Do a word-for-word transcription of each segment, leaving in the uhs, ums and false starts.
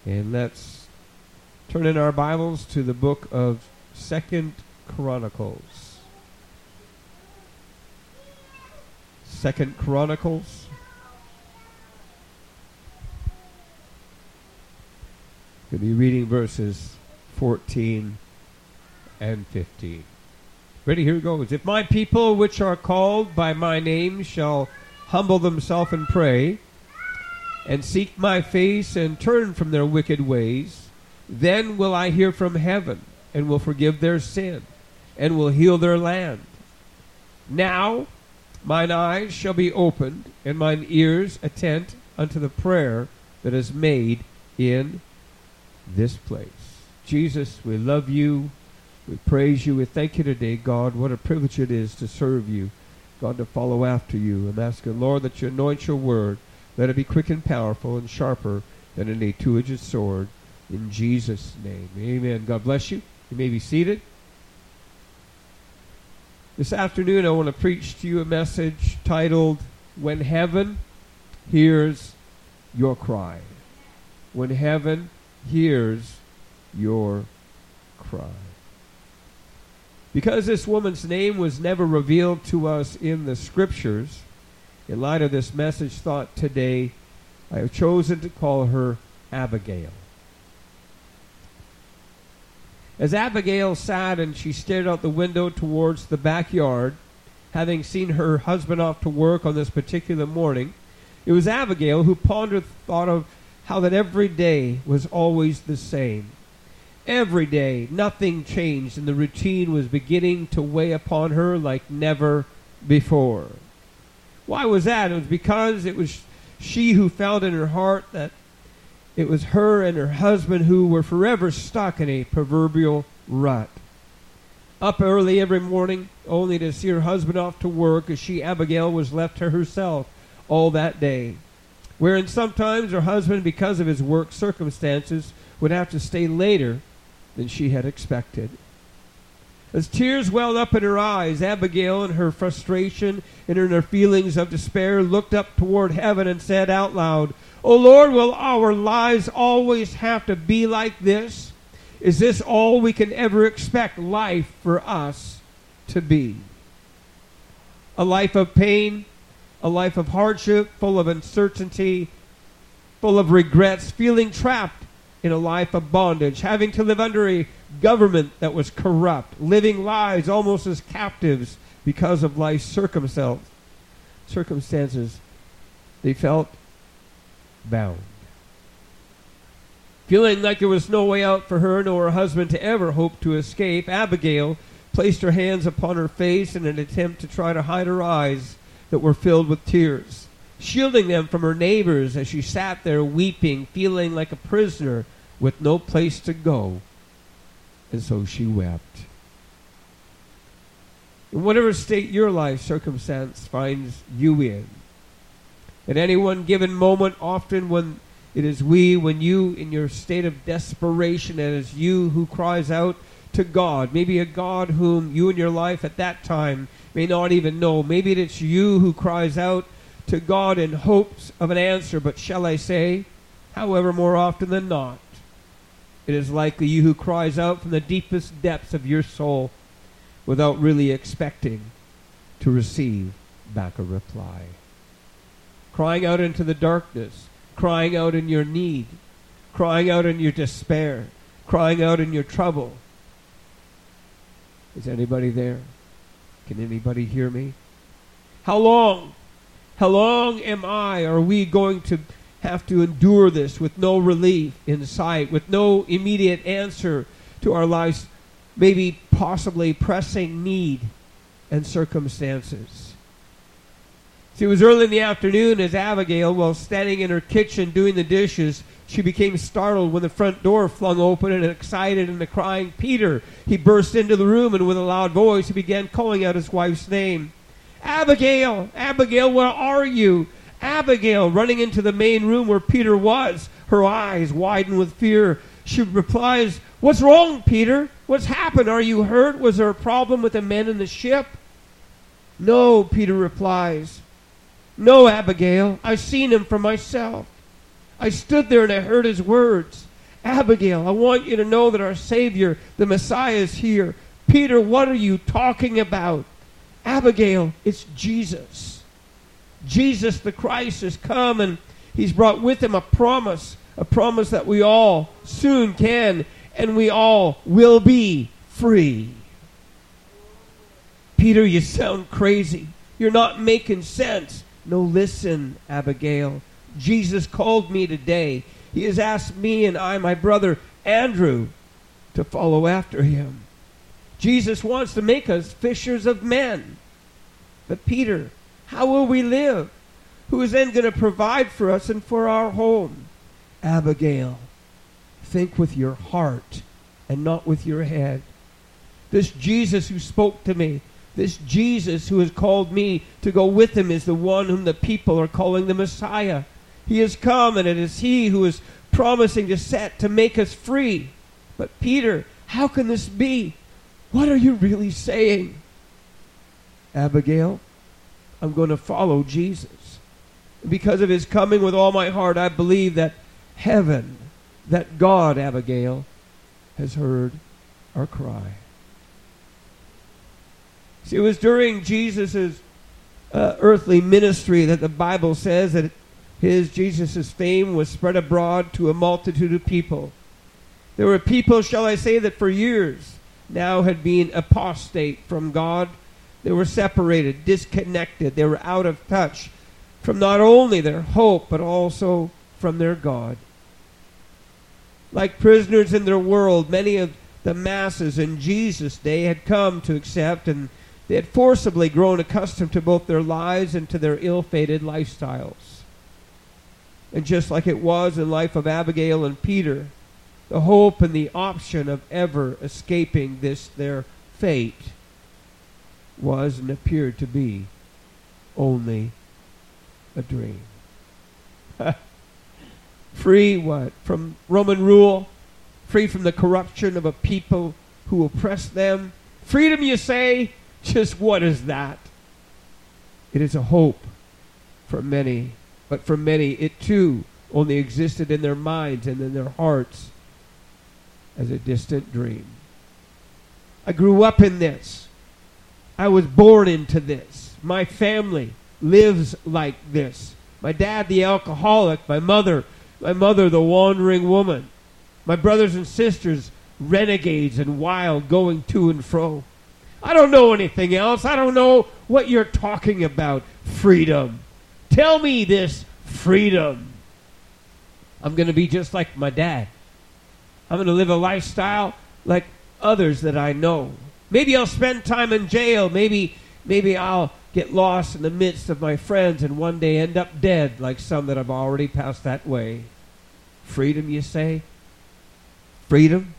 And let's turn in our Bibles to the book of Second Chronicles. Second Chronicles. We'll be reading verses fourteen and fifteen. Ready? Here it goes. If my people which are called by my name shall humble themselves and pray, and seek my face, and turn from their wicked ways, then will I hear from heaven, and will forgive their sin, and will heal their land. Now mine eyes shall be opened, and mine ears attent unto the prayer that is made in this place. Jesus, we love you. We praise you. We thank you today, God. What a privilege it is to serve you, God, to follow after you. I'm asking, Lord, that you anoint your word. Let it be quick and powerful and sharper than any two-edged sword. In Jesus' name, amen. God bless you. You may be seated. This afternoon I want to preach to you a message titled, When Heaven Hears Your Cry. When Heaven Hears Your Cry. Because this woman's name was never revealed to us in the Scriptures, in light of this message thought today, I have chosen to call her Abigail. As Abigail sat and she stared out the window towards the backyard, having seen her husband off to work on this particular morning, it was Abigail who pondered the thought of how that every day was always the same. Every day, nothing changed, and the routine was beginning to weigh upon her like never before. Why was that? It was because it was she who felt in her heart that it was her and her husband who were forever stuck in a proverbial rut. Up early every morning, only to see her husband off to work, as she, Abigail, was left to herself all that day. Wherein sometimes her husband, because of his work circumstances, would have to stay later than she had expected. As tears welled up in her eyes, Abigail, in her frustration and in her feelings of despair, looked up toward heaven and said out loud, "O Lord, will our lives always have to be like this? Is this all we can ever expect life for us to be? A life of pain, a life of hardship, full of uncertainty, full of regrets, feeling trapped in a life of bondage, having to live under a government that was corrupt, living lives almost as captives because of life's circumstances. Circumstances, they felt bound. Feeling like there was no way out for her nor her husband to ever hope to escape, Abigail placed her hands upon her face in an attempt to try to hide her eyes that were filled with tears, shielding them from her neighbors as she sat there weeping, feeling like a prisoner with no place to go. And so she wept. In whatever state your life circumstance finds you in, at any one given moment, often when it is we, when you in your state of desperation, and it is you who cries out to God, maybe a God whom you in your life at that time may not even know. Maybe it's you who cries out to God in hopes of an answer, but shall I say, however, more often than not, it is likely you who cries out from the deepest depths of your soul without really expecting to receive back a reply. Crying out into the darkness, crying out in your need, crying out in your despair, crying out in your trouble. Is anybody there? Can anybody hear me? How long? How long am I, are we going to have to endure this with no relief in sight, with no immediate answer to our life's maybe possibly pressing need and circumstances? See, it was early in the afternoon as Abigail, while standing in her kitchen doing the dishes, she became startled when the front door flung open, and excited and crying, "Peter!" He burst into the room, and with a loud voice he began calling out his wife's name. "Abigail! Abigail, where are you?" Abigail, running into the main room where Peter was, her eyes widened with fear. She replies, "What's wrong, Peter? What's happened? Are you hurt? Was there a problem with the men in the ship?" "No," Peter replies. "No, Abigail, I've seen him for myself. I stood there and I heard his words. Abigail, I want you to know that our Savior, the Messiah, is here. Peter, what are you talking about? Abigail, it's Jesus. Jesus the Christ has come, and he's brought with him a promise, a promise that we all soon can, and we all will be free. Peter, you sound crazy. You're not making sense. No, listen, Abigail. Jesus called me today. He has asked me and I, my brother Andrew, to follow after him. Jesus wants to make us fishers of men. But Peter, how will we live? Who is then going to provide for us and for our home? Abigail, think with your heart and not with your head. This Jesus who spoke to me, this Jesus who has called me to go with him, is the one whom the people are calling the Messiah. He has come, and it is he who is promising to set to make us free. But Peter, how can this be? What are you really saying? Abigail, I'm going to follow Jesus. Because of his coming with all my heart, I believe that heaven, that God, Abigail, has heard our cry. See, it was during Jesus' uh, earthly ministry that the Bible says that his, Jesus' fame was spread abroad to a multitude of people. There were people, shall I say, that for years now had been apostate from God. They were separated, disconnected. They were out of touch from not only their hope, but also from their God. Like prisoners in their world, many of the masses in Jesus' day had come to accept, and they had forcibly grown accustomed to both their lives and to their ill-fated lifestyles. And just like it was in the life of Abigail and Peter, the hope and the option of ever escaping this their fate was and appeared to be only a dream. Free what? From Roman rule? Free from the corruption of a people who oppressed them? Freedom, you say? Just what is that? It is a hope for many, but for many it too only existed in their minds and in their hearts as a distant dream. I grew up in this. I was born into this. My family lives like this. My dad, the alcoholic. My mother, my mother, the wandering woman. My brothers and sisters, renegades and wild, going to and fro. I don't know anything else. I don't know what you're talking about. Freedom. Tell me this freedom. I'm going to be just like my dad. I'm going to live a lifestyle like others that I know. Maybe I'll spend time in jail. Maybe, maybe I'll get lost in the midst of my friends and one day end up dead like some that have already passed that way. Freedom, you say? Freedom?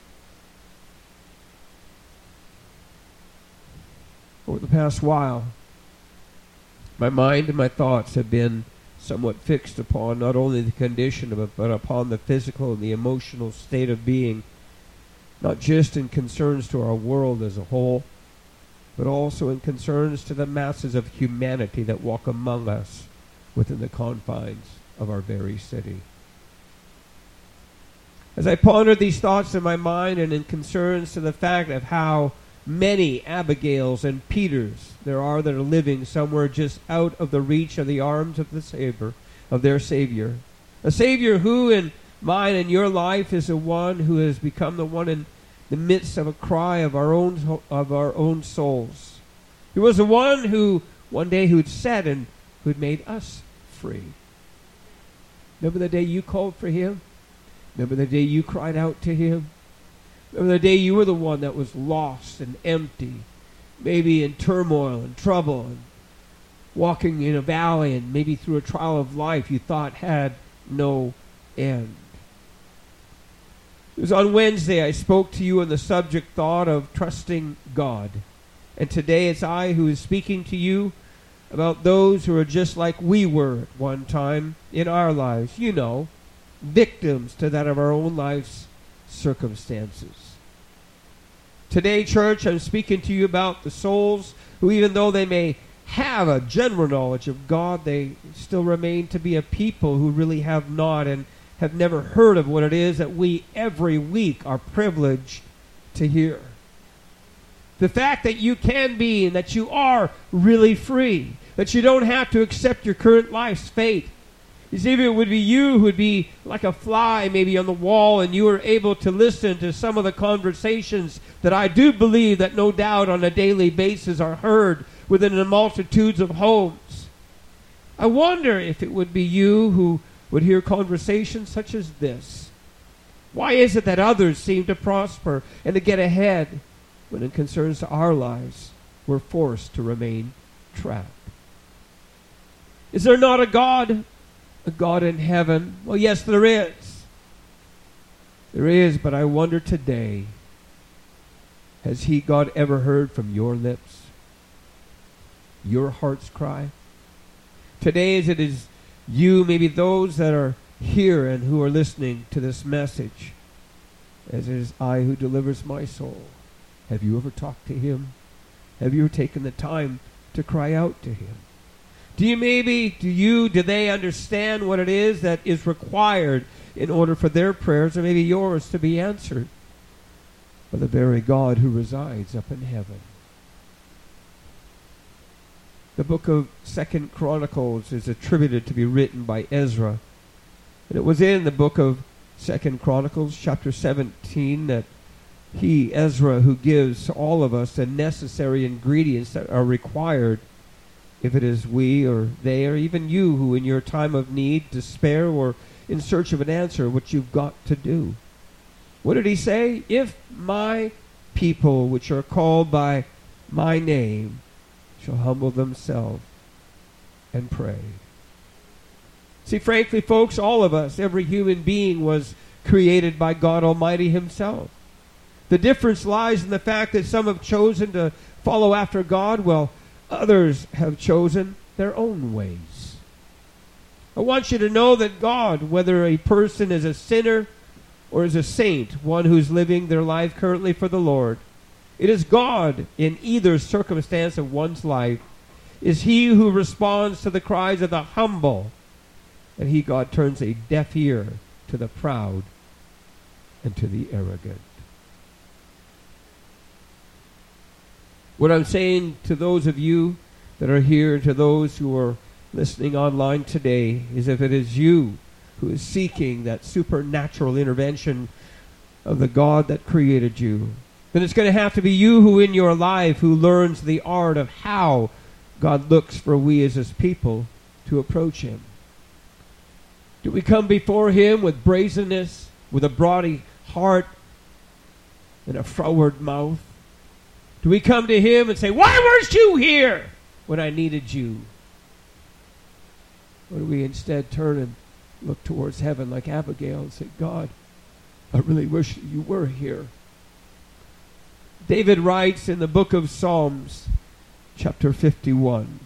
Over the past while, my mind and my thoughts have been somewhat fixed upon not only the condition of it, but upon the physical and the emotional state of being, not just in concerns to our world as a whole, but also in concerns to the masses of humanity that walk among us within the confines of our very city. As I ponder these thoughts in my mind and in concerns to the fact of how many Abigails and Peters there are that are living somewhere just out of the reach of the arms of the Savior, of their Savior. A Savior who in mine and your life is the one who has become the one in the midst of a cry of our own of our own souls. He was the one who one day who'd said and who'd made us free. Remember the day you called for him? Remember the day you cried out to him? Remember the day you were the one that was lost and empty, maybe in turmoil and trouble, and walking in a valley and maybe through a trial of life you thought had no end. It was on Wednesday I spoke to you on the subject thought of trusting God. And today it's I who is speaking to you about those who are just like we were at one time in our lives. You know, victims to that of our own life's circumstances. Today, church, I'm speaking to you about the souls who, even though they may have a general knowledge of God, they still remain to be a people who really have not, and have never heard of what it is that we every week are privileged to hear. The fact that you can be and that you are really free, that you don't have to accept your current life's fate. You see, if it would be you who would be like a fly maybe on the wall and you were able to listen to some of the conversations that I do believe that no doubt on a daily basis are heard within the multitudes of homes. I wonder if it would be you who would hear conversations such as this. Why is it that others seem to prosper and to get ahead when it concerns our lives, we're forced to remain trapped? Is there not a God? A God in heaven? Well, yes, there is. There is, but I wonder today, has He, God, ever heard from your lips? Your heart's cry? Today, as it is you, maybe those that are here and who are listening to this message, as it is I who delivers my soul, have you ever talked to Him? Have you ever taken the time to cry out to Him? Do you maybe, do you, do they understand what it is that is required in order for their prayers, or maybe yours, to be answered by the very God who resides up in heaven? The book of Second Chronicles is attributed to be written by Ezra. And it was in the book of Second Chronicles, chapter seventeen, that he, Ezra, who gives to all of us the necessary ingredients that are required if it is we or they or even you who in your time of need, despair, or in search of an answer, what you've got to do. What did he say? If my people, which are called by my name, shall humble themselves and pray. See, frankly, folks, all of us, every human being was created by God Almighty Himself. The difference lies in the fact that some have chosen to follow after God, while others have chosen their own ways. I want you to know that God, whether a person is a sinner or is a saint, one who's living their life currently for the Lord, it is God in either circumstance of one's life, is He who responds to the cries of the humble, and He, God, turns a deaf ear to the proud and to the arrogant. What I'm saying to those of you that are here and to those who are listening online today is, if it is you who is seeking that supernatural intervention of the God that created you, then it's going to have to be you who in your life who learns the art of how God looks for we as His people to approach Him. Do we come before Him with brazenness, with a broad heart and a froward mouth? Do we come to Him and say, why weren't you here when I needed you? Or do we instead turn and look towards heaven like Abigail and say, God, I really wish you were here. David writes in the book of Psalms, chapter fifty-one,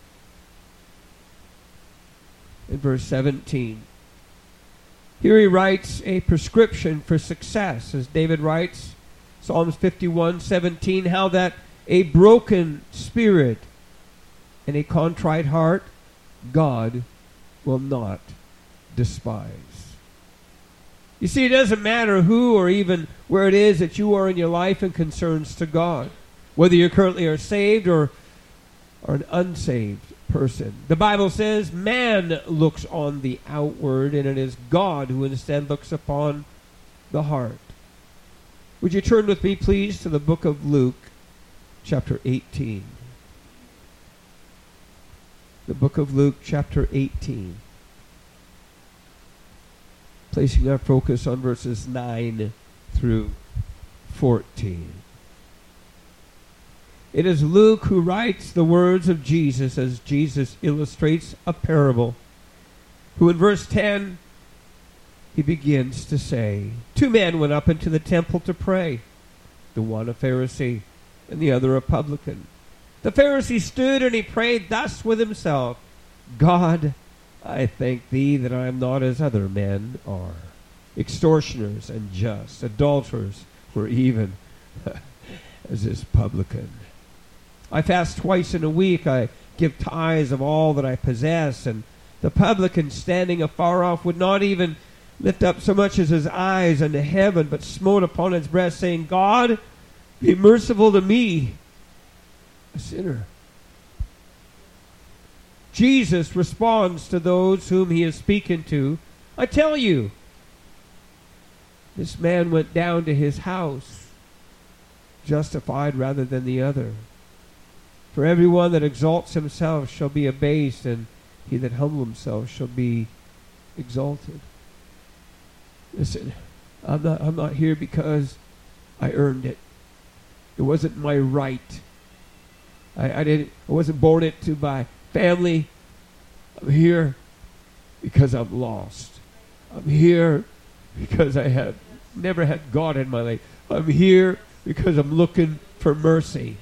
in verse seventeen. Here he writes a prescription for success, as David writes, Psalms fifty-one, seventeen, how that a broken spirit and a contrite heart God will not despise. You see, it doesn't matter who or even where it is that you are in your life and concerns to God, whether you currently are saved or are an unsaved person. The Bible says man looks on the outward, and it is God who instead looks upon the heart. Would you turn with me, please, to the book of Luke, chapter eighteen. The book of Luke, chapter eighteen. Placing our focus on verses nine through fourteen. It is Luke who writes the words of Jesus as Jesus illustrates a parable, who in verse ten, he begins to say, two men went up into the temple to pray, the one a Pharisee and the other a publican. The Pharisee stood and he prayed thus with himself, God, I thank thee that I am not as other men are, extortioners and just, adulterers, or even as this publican. I fast twice in a week, I give tithes of all that I possess, and the publican standing afar off would not even lift up so much as his eyes unto heaven, but smote upon his breast, saying, God, be merciful to me, a sinner. Jesus responds to those whom he is speaking to, I tell you, this man went down to his house justified rather than the other. For everyone that exalts himself shall be abased, and he that humbles himself shall be exalted. Listen, I'm not, I'm not here because I earned it. It wasn't my right. I, I didn't. I wasn't born into my family. I'm here because I'm lost. I'm here because I have never had God in my life. I'm here because I'm looking for mercy.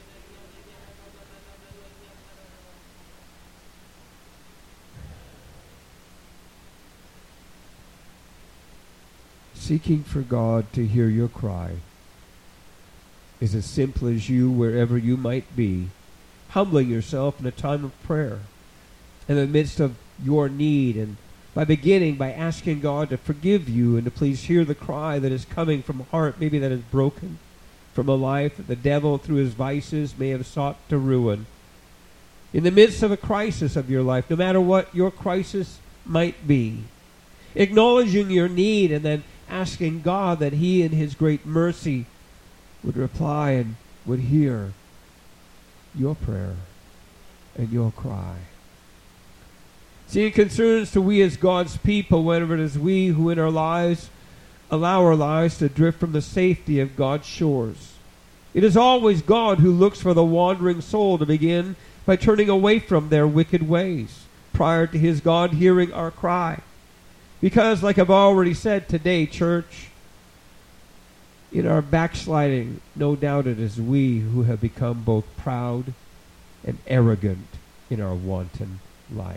Seeking for God to hear your cry is as simple as you, wherever you might be, humbling yourself in a time of prayer in the midst of your need, and by beginning by asking God to forgive you and to please hear the cry that is coming from a heart maybe that is broken, from a life that the devil through his vices may have sought to ruin. In the midst of a crisis of your life, no matter what your crisis might be, acknowledging your need and then asking God that he in his great mercy would reply and would hear your prayer and your cry. See, it concerns to we as God's people whenever it is we who in our lives allow our lives to drift from the safety of God's shores. It is always God who looks for the wandering soul to begin by turning away from their wicked ways prior to his God hearing our cry. Because, like I've already said today, church, in our backsliding, no doubt it is we who have become both proud and arrogant in our wanton life.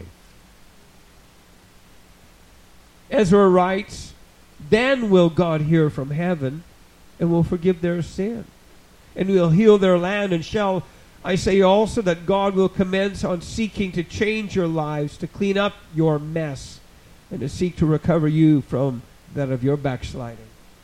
Ezra writes, then will God hear from heaven and will forgive their sin, and will heal their land, and shall I say also that God will commence on seeking to change your lives, to clean up your mess, and to seek to recover you from that of your backsliding.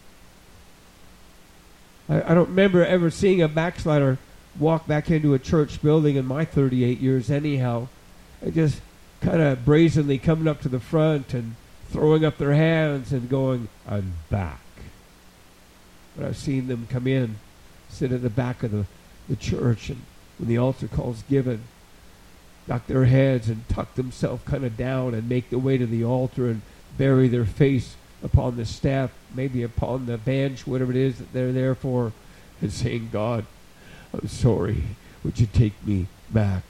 I, I don't remember ever seeing a backslider walk back into a church building in my thirty-eight years anyhow. I just kind of brazenly coming up to the front and throwing up their hands and going, I'm back. But I've seen them come in, sit at the back of the, the church, and when the altar call's given, duck their heads and tuck themselves kind of down and make their way to the altar and bury their face upon the step, maybe upon the bench, whatever it is that they're there for, and saying, God, I'm sorry. Would you take me back?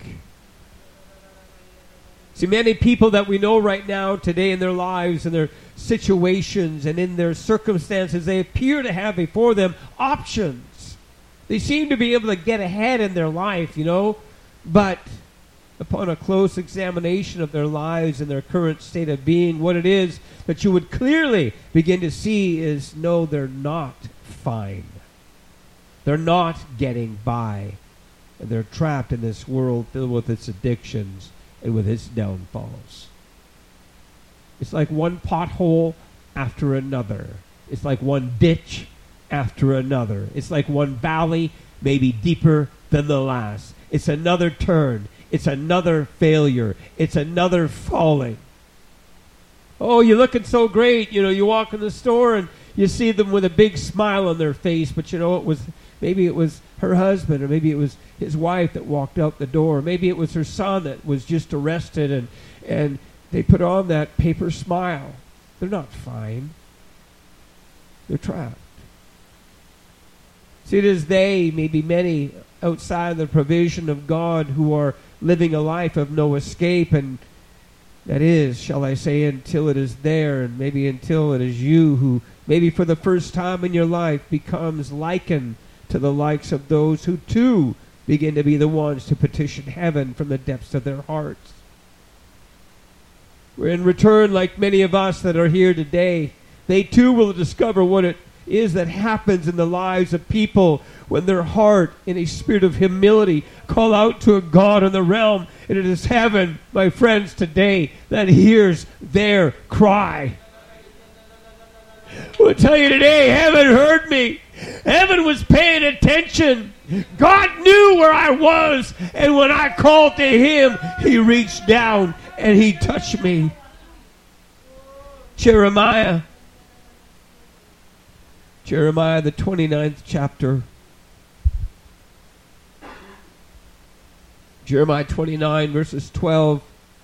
See, many people that we know right now today in their lives and their situations and in their circumstances, they appear to have before them options. They seem to be able to get ahead in their life, you know, but upon a close examination of their lives and their current state of being, what it is that you would clearly begin to see is, no, they're not fine. They're not getting by. And they're trapped in this world filled with its addictions and with its downfalls. It's like one pothole after another. It's like one ditch after another. It's like one valley, maybe deeper than the last. It's another turn. It's another failure. It's another falling. Oh, you're looking so great. You know, you walk in the store and you see them with a big smile on their face, but you know, it was maybe it was her husband, or maybe it was his wife that walked out the door. Maybe it was her son that was just arrested, and and they put on that paper smile. They're not fine. They're trapped. See, it is they, maybe many outside the provision of God, who are living a life of no escape, and that is, shall I say, until it is there, and maybe until it is you who maybe for the first time in your life becomes likened to the likes of those who too begin to be the ones to petition heaven from the depths of their hearts. Where in return, like many of us that are here today, they too will discover what it is that happens in the lives of people when their heart, in a spirit of humility, call out to a God in the realm. And it is heaven, my friends, today that hears their cry. will tell you today, heaven heard me. Heaven was paying attention. God knew where I was. And when I called to him, he reached down and he touched me. Jeremiah. Jeremiah, the twenty-ninth chapter. Jeremiah twenty-nine, verses twelve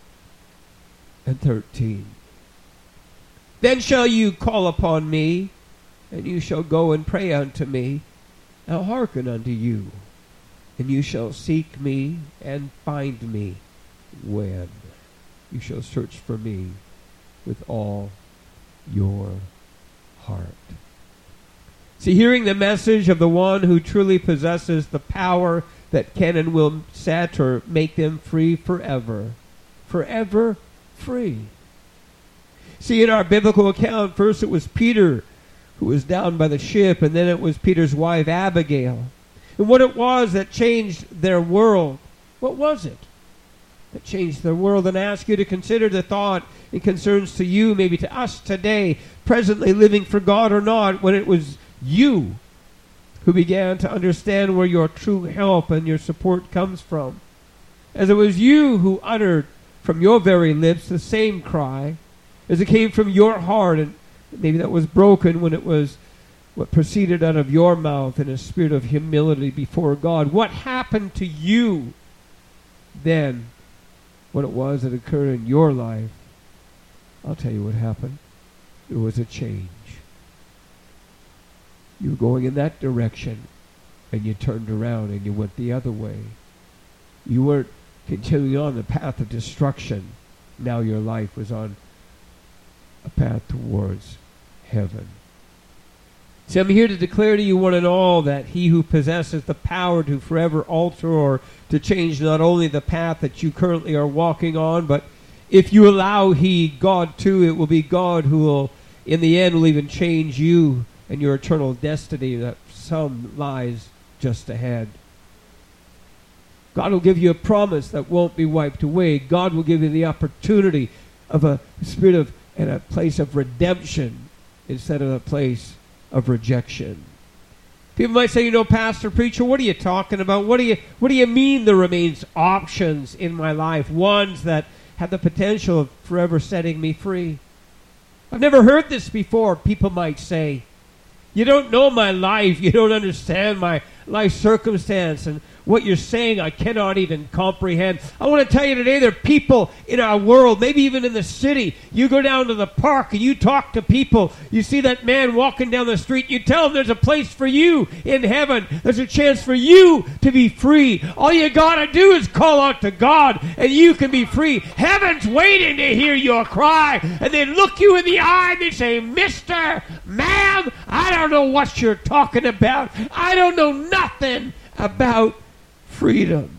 and thirteen. Then shall you call upon me, and you shall go and pray unto me. I'll hearken unto you, and you shall seek me and find me when you shall search for me with all your heart. See, hearing the message of the one who truly possesses the power that can and will set or make them free forever. Forever free. See, in our biblical account, first it was Peter who was down by the ship, and then it was Peter's wife, Abigail. And what it was that changed their world, what was it that changed their world? And I ask you to consider the thought it concerns to you, maybe to us today, presently living for God or not, when it was you who began to understand where your true help and your support comes from. As it was you who uttered from your very lips the same cry, as it came from your heart, and maybe that was broken when it was what proceeded out of your mouth in a spirit of humility before God. What happened to you then? What it was that occurred in your life? I'll tell you what happened. There was a change. You were going in that direction, and you turned around and you went the other way. You weren't continuing on the path of destruction. Now your life was on a path towards heaven. See, I'm here to declare to you one and all that he who possesses the power to forever alter or to change not only the path that you currently are walking on, but if you allow he, God too, it will be God who will, in the end, will even change you and your eternal destiny that some lies just ahead. God will give you a promise that won't be wiped away. God will give you the opportunity of a spirit of and a place of redemption instead of a place of rejection. People might say, you know, Pastor, Preacher, what are you talking about? What do you what do you mean there remains options in my life, ones that have the potential of forever setting me free? I've never heard this before, people might say. You don't know my life. You don't understand my life circumstance. And what you're saying, I cannot even comprehend. I want to tell you today, there are people in our world, maybe even in the city. You go down to the park and you talk to people. You see that man walking down the street. You tell him there's a place for you in heaven. There's a chance for you to be free. All you got to do is call out to God and you can be free. Heaven's waiting to hear your cry. And they look you in the eye and they say, Mister, ma'am, I don't know what you're talking about. I don't know nothing about freedom.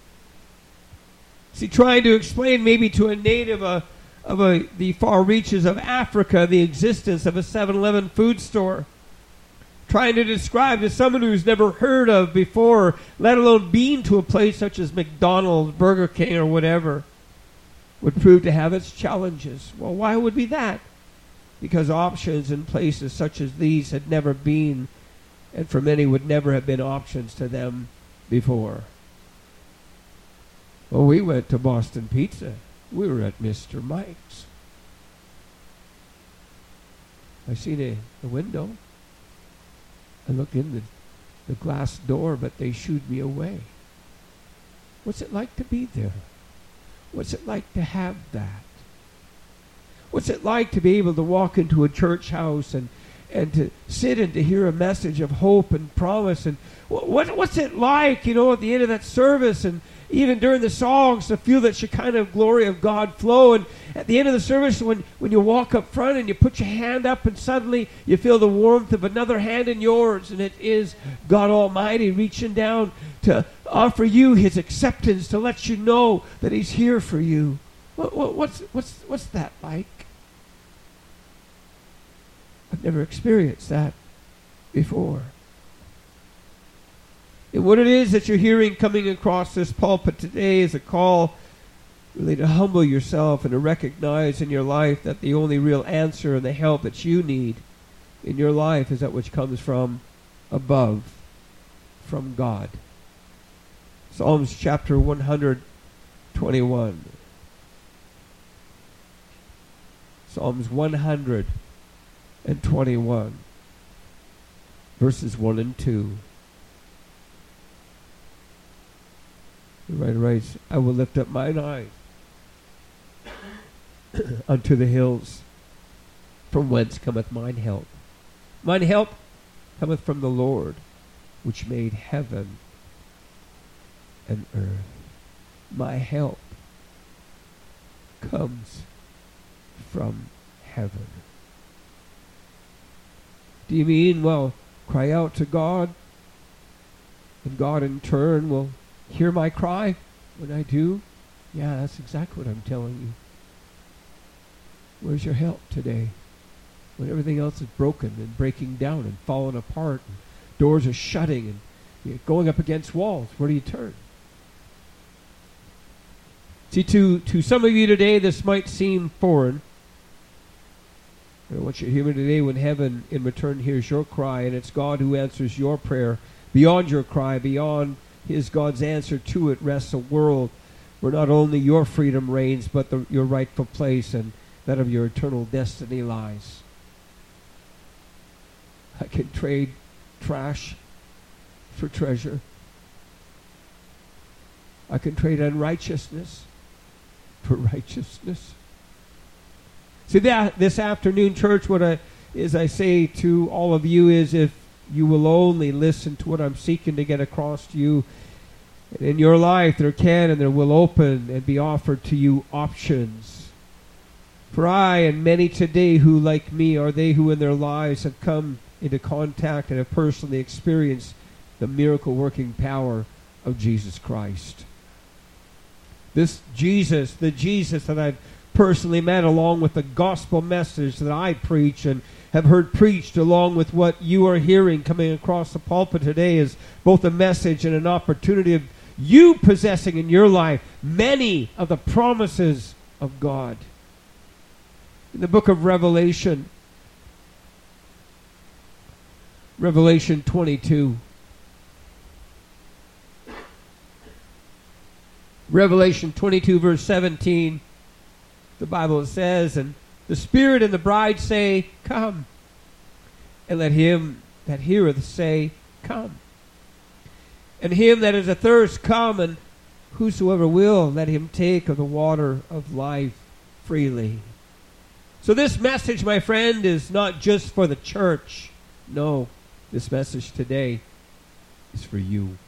See, trying to explain maybe to a native uh, of a, the far reaches of Africa the existence of a seven eleven food store. Trying to describe to someone who's never heard of before, let alone been to a place such as McDonald's, Burger King, or whatever, would prove to have its challenges. Well, why would be that? Because options in places such as these had never been, and for many would never have been options to them before. Well, we went to Boston Pizza. We were at Mister Mike's. I seen a, a window. I looked in the, the glass door, but they shooed me away. What's it like to be there? What's it like to have that? What's it like to be able to walk into a church house and and to sit and to hear a message of hope and promise? And what, what's it like, you know, at the end of that service and even during the songs to feel that Shekinah glory of God flow? And at the end of the service, when, when you walk up front and you put your hand up and suddenly you feel the warmth of another hand in yours, and it is God Almighty reaching down to offer you his acceptance, to let you know that he's here for you. What, what, what's, what's, what's that like? I've never experienced that before. And what it is that you're hearing coming across this pulpit today is a call really to humble yourself and to recognize in your life that the only real answer and the help that you need in your life is that which comes from above, from God. Psalms chapter one hundred twenty-one. Psalms one hundred twenty-one, verses one and two. The writer writes, I will lift up mine eyes unto the hills, from whence cometh mine help. Mine help cometh from the Lord, which made heaven and earth. My help comes from heaven. Do you mean, well, cry out to God, and God in turn will hear my cry when I do? Yeah, that's exactly what I'm telling you. Where's your help today? When everything else is broken and breaking down and falling apart, and doors are shutting and you're going up against walls, where do you turn? See, to, to some of you today, this might seem foreign. I want you to hear me today when heaven in return hears your cry, and it's God who answers your prayer. Beyond your cry, beyond his God's answer to it, rests a world where not only your freedom reigns, but the, your rightful place and that of your eternal destiny lies. I can trade trash for treasure. I can trade unrighteousness for righteousness. See, that this afternoon, church, what I, is I say to all of you is, if you will only listen to what I'm seeking to get across to you, in your life there can and there will open and be offered to you options. For I and many today who, like me, are they who in their lives have come into contact and have personally experienced the miracle-working power of Jesus Christ. This Jesus, the Jesus that I've personally met, along with the gospel message that I preach and have heard preached, along with what you are hearing coming across the pulpit today, is both a message and an opportunity of you possessing in your life many of the promises of God. In the book of Revelation, Revelation twenty-two. Revelation twenty-two, verse seventeen. The Bible says, and the Spirit and the bride say, come. And let him that heareth say, come. And him that is athirst, come, and whosoever will, let him take of the water of life freely. So this message, my friend, is not just for the church. No, this message today is for you.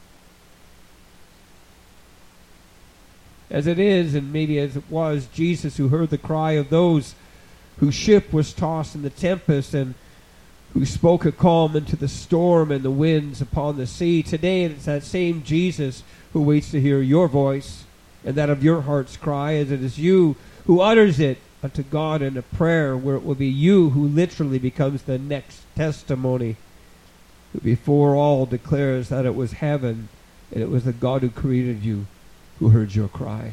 As it is, and maybe as it was, Jesus, who heard the cry of those whose ship was tossed in the tempest, and who spoke a calm into the storm and the winds upon the sea. Today it's that same Jesus who waits to hear your voice and that of your heart's cry, as it is you who utters it unto God in a prayer, where it will be you who literally becomes the next testimony, who before all declares that it was heaven and it was the God who created you who heard your cry.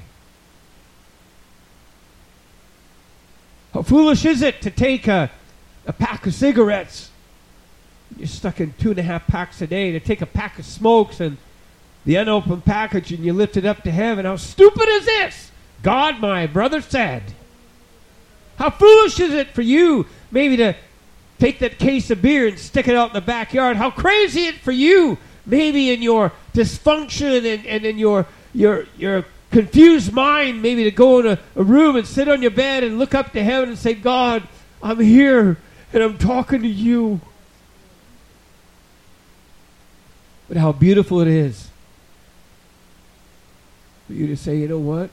How foolish is it to take a, a pack of cigarettes, you're stuck in two and a half packs a day, to take a pack of smokes and the unopened package and you lift it up to heaven. How stupid is this? God, my brother, said. How foolish is it for you maybe to take that case of beer and stick it out in the backyard? How crazy is it for you maybe in your dysfunction and, and in your Your your confused mind, maybe to go in a, a room and sit on your bed and look up to heaven and say, God, I'm here and I'm talking to you. But how beautiful it is for you to say, you know what?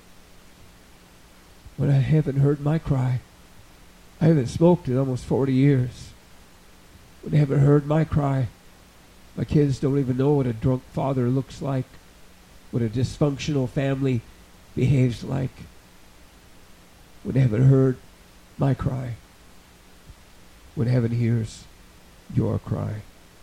When I haven't heard my cry, I haven't smoked in almost forty years. When I haven't heard my cry, my kids don't even know what a drunk father looks like, what a dysfunctional family behaves like. When heaven heard my cry, when heaven hears your cry.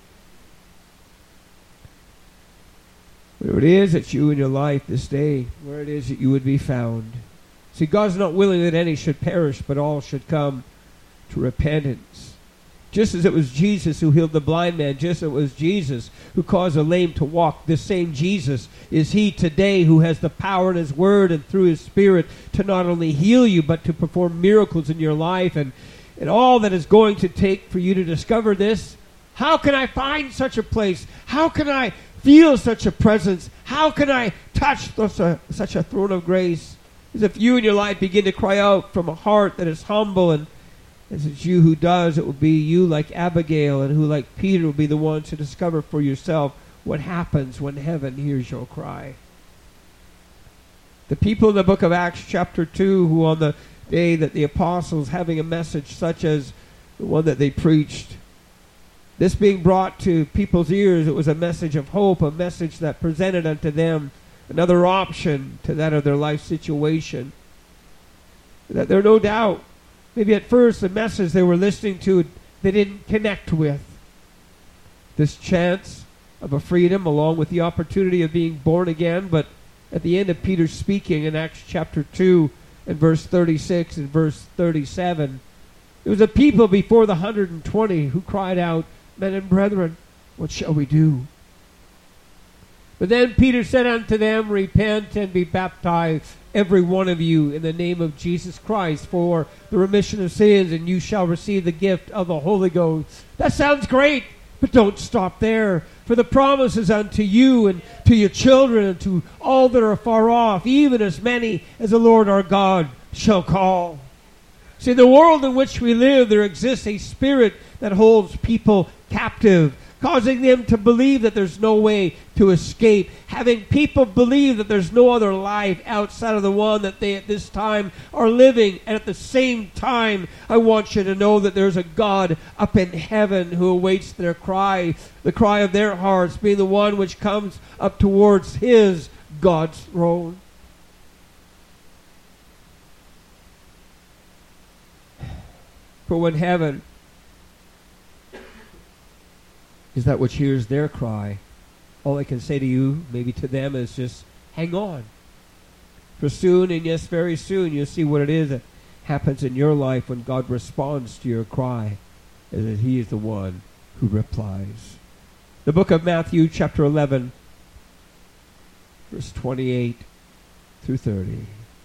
Whatever it is that you in your life this day, where it is that you would be found. See, God's not willing that any should perish, but all should come to repentance. Just as it was Jesus who healed the blind man, just as it was Jesus who caused the lame to walk, this same Jesus is he today who has the power in his word and through his spirit to not only heal you, but to perform miracles in your life. And, and all that is going to take for you to discover this. How can I find such a place? How can I feel such a presence? How can I touch such a, such a throne of grace? As if you in your life begin to cry out from a heart that is humble, and as it's you who does, it will be you like Abigail, and who like Peter will be the one to discover for yourself what happens when heaven hears your cry. The people in the book of Acts chapter two, who on the day that the apostles having a message such as the one that they preached, this being brought to people's ears, it was a message of hope, a message that presented unto them another option to that of their life situation. That there no doubt, maybe at first the message they were listening to, they didn't connect with. This chance of a freedom along with the opportunity of being born again. But at the end of Peter's speaking in Acts chapter two and verse thirty-six and verse thirty-seven, it was a people before the one hundred twenty who cried out, "Men and brethren, what shall we do?" But then Peter said unto them, "Repent and be baptized, every one of you, in the name of Jesus Christ, for the remission of sins, and you shall receive the gift of the Holy Ghost." That sounds great, but don't stop there. For the promise is unto you and to your children and to all that are far off, even as many as the Lord our God shall call. See, in the world in which we live, there exists a spirit that holds people captive, causing them to believe that there's no way to escape, having people believe that there's no other life outside of the one that they at this time are living. And at the same time, I want you to know that there's a God up in heaven who awaits their cry, the cry of their hearts, being the one which comes up towards his God's throne. For when heaven is that which hears their cry, all I can say to you, maybe to them, is just hang on. For soon, and yes, very soon, you'll see what it is that happens in your life when God responds to your cry, and that he is the one who replies. The book of Matthew, chapter eleven, verse twenty-eight through thirty.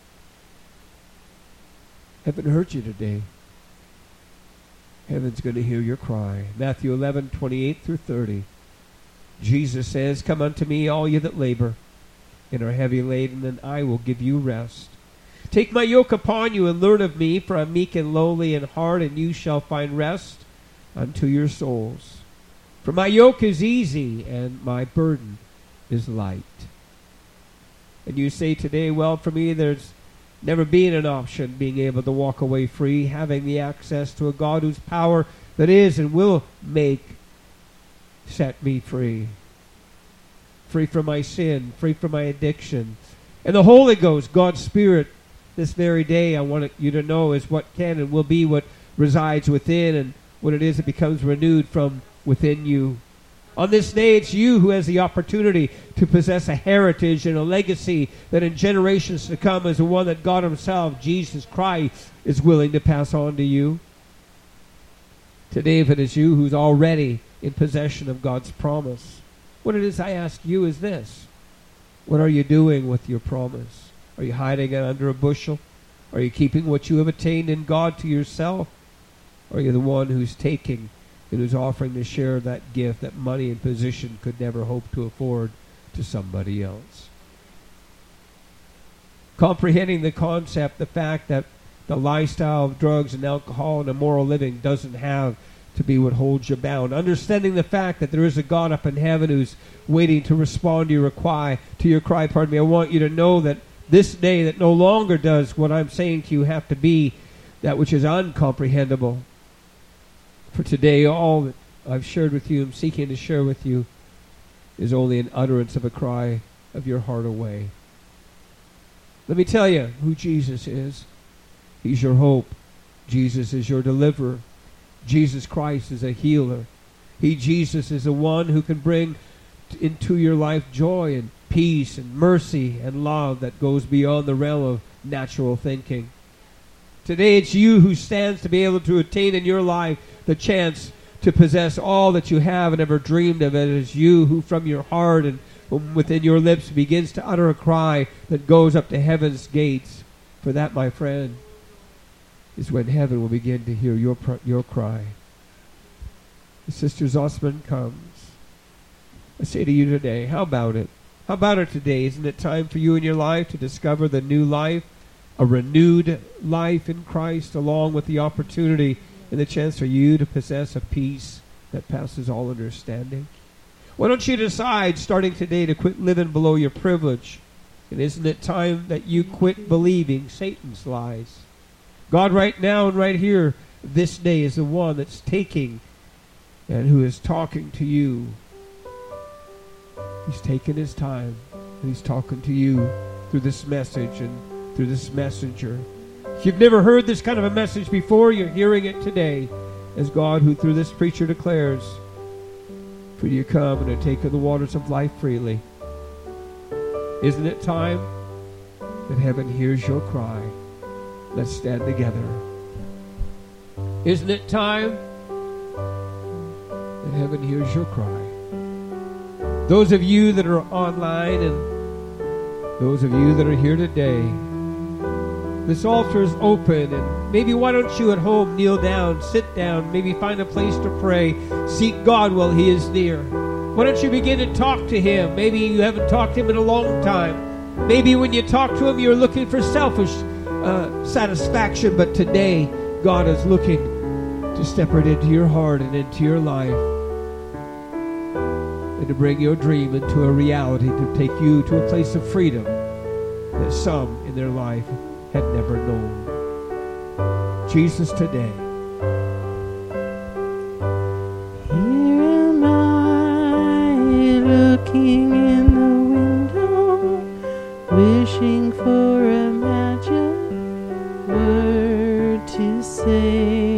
Haven't heard you today. Heaven's going to hear your cry. Matthew eleven, twenty-eight through thirty. Jesus says, "Come unto me, all you that labor and are heavy laden, and I will give you rest. Take my yoke upon you and learn of me, for I am meek and lowly in heart, and you shall find rest unto your souls. For my yoke is easy and my burden is light." And you say today, well, for me, there's never been an option being able to walk away free, having the access to a God whose power that is and will make, set me free. Free from my sin, free from my addiction. And the Holy Ghost, God's Spirit, this very day I want you to know is what can and will be what resides within, and what it is that becomes renewed from within you. On this day, it's you who has the opportunity to possess a heritage and a legacy that in generations to come is the one that God himself, Jesus Christ, is willing to pass on to you. Today, if it is you who's already in possession of God's promise, what it is I ask you is this: what are you doing with your promise? Are you hiding it under a bushel? Are you keeping what you have attained in God to yourself? Or are you the one who's taking and who's offering to share that gift that money and position could never hope to afford to somebody else? Comprehending the concept, the fact that the lifestyle of drugs and alcohol and immoral living doesn't have to be what holds you bound. Understanding the fact that there is a God up in heaven who's waiting to respond to your cry, to your cry, pardon me. I want you to know that this day that no longer does what I'm saying to you have to be that which is uncomprehendable. For today, all that I've shared with you, I'm seeking to share with you, is only an utterance of a cry of your heart away. Let me tell you who Jesus is. He's your hope. Jesus is your deliverer. Jesus Christ is a healer. He, Jesus, is the one who can bring into your life joy and peace and mercy and love that goes beyond the realm of natural thinking. Today it's you who stands to be able to attain in your life the chance to possess all that you have and ever dreamed of. It is you who from your heart and from within your lips begins to utter a cry that goes up to heaven's gates. For that, my friend, is when heaven will begin to hear your pr- your cry. Sister Zossman comes. I say to you today, how about it? How about it today? Isn't it time for you in your life to discover the new life, a renewed life in Christ, along with the opportunity and the chance for you to possess a peace that passes all understanding? Why don't you decide, starting today, to quit living below your privilege? And isn't it time that you quit believing Satan's lies? God right now and right here, this day, is the one that's taking and who is talking to you. He's taken his time, and he's talking to you through this message and through this messenger. If you've never heard this kind of a message before, you're hearing it today, as God, who through this preacher declares, for you to come and to take of the waters of life freely. Isn't it time that heaven hears your cry? Let's stand together. Isn't it time that heaven hears your cry? Those of you that are online and those of you that are here today, this altar is open, and maybe why don't you at home kneel down, sit down, maybe find a place to pray, seek God while he is near. Why don't you begin to talk to him? Maybe you haven't talked to him in a long time. Maybe when you talk to him, you're looking for selfish uh, satisfaction, but today God is looking to step right into your heart and into your life, and to bring your dream into a reality, to take you to a place of freedom that some in their life had never known. Jesus, today. Here am I, looking in the window, wishing for a magic word to say.